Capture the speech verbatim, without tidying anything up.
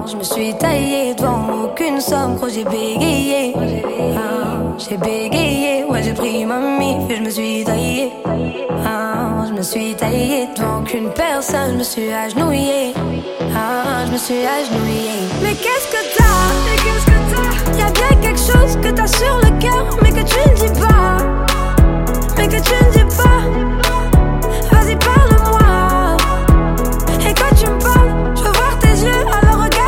je me suis taillée devant aucune somme, gros j'ai bégayé. Ah, j'ai bégayé, ouais j'ai pris ma mif et je me suis taillée. Ah, je me suis taillée devant aucune personne, je me suis agenouillée. Ah, je me suis agenouillée. Mais qu'est-ce que t'as? Mais qu'est-ce que t'as? Y'a bien quelque chose que t'as sur le cœur, mais que tu ne dis pas.